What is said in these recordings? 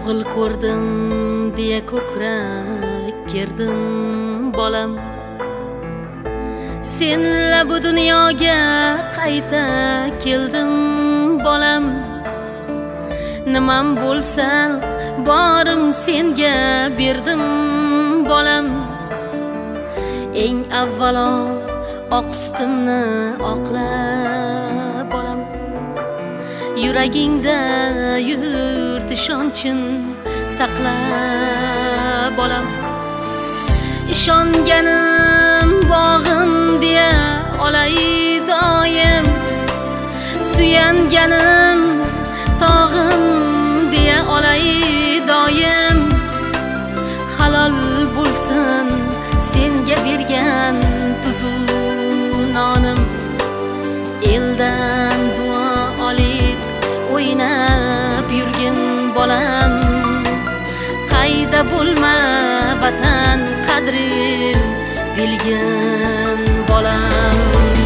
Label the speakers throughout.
Speaker 1: o'g'il ko'rdim deya ko'krak kerdim bolam. Senla bu dunyoga qayta keldim bolam. Nimam bo'lsan borim senga berdim bolam. Eng avvalo oq sutimni oqla bolam. Yuragingda yurt ishonchin saqla bolam. Ishonganim bog'im deya olay doim. Suyanganim tog'im deya olay doim. Halol bo'lsin senga bergan tuzu nonim. Eldan duo olib o'ynab yurgin bolam. Qayda bo'lma vatan qadrin bilgin bolam.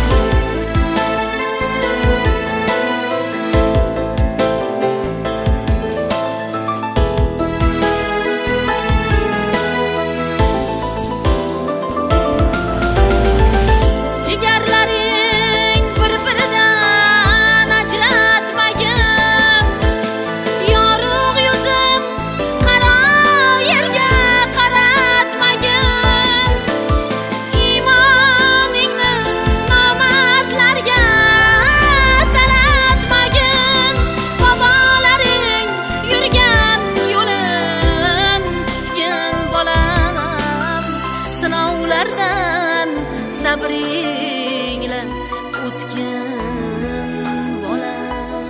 Speaker 1: Sabringla o'tgan bolam.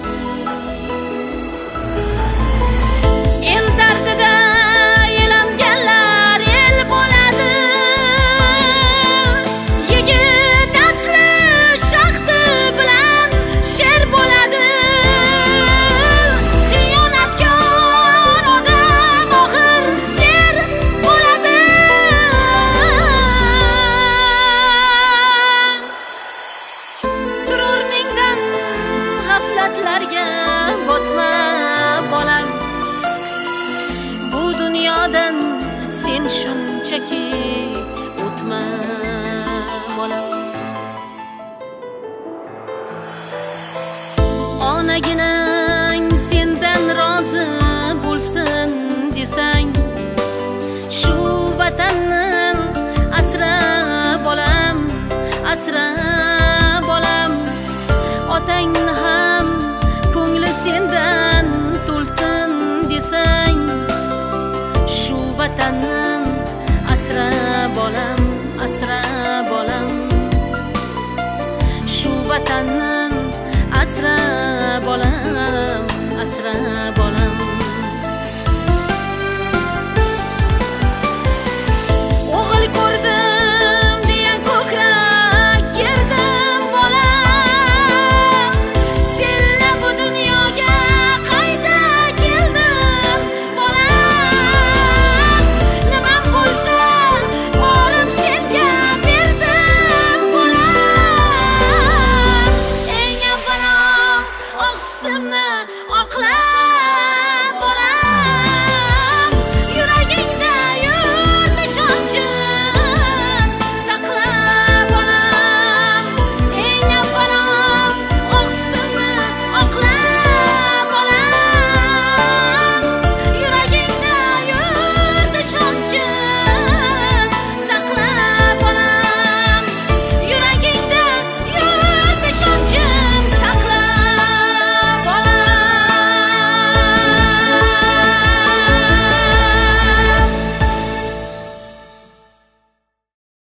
Speaker 1: El dardida elanganlar el bo'ladi. Yigit asli shaxti bilan sher bo'ladi. Xiyonatkor odam oxir yer bo'ladi. G'aflatlarga botma bolam. Bu dunyodan sen shunchaki o'tma bolam. Onagina